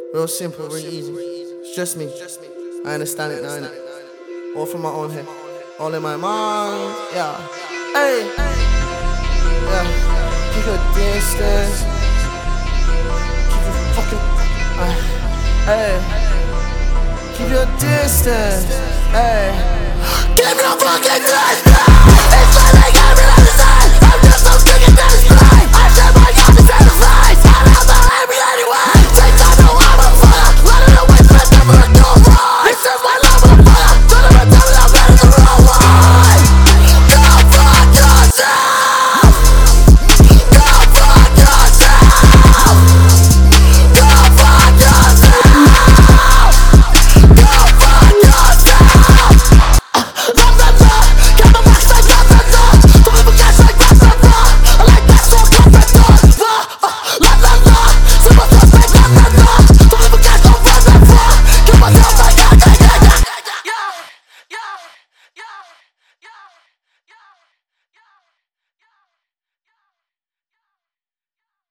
Real simple, real easy. It's just me. I understand it now, innit? All from my own head. All in my mind, yeah. Hey, yeah. Keep your distance. Keep your fucking. Hey. Keep your distance. Hey. Keep your fucking distance. It's like they got me on the side. I'm just so sick of this fight. I said my God is satisfied.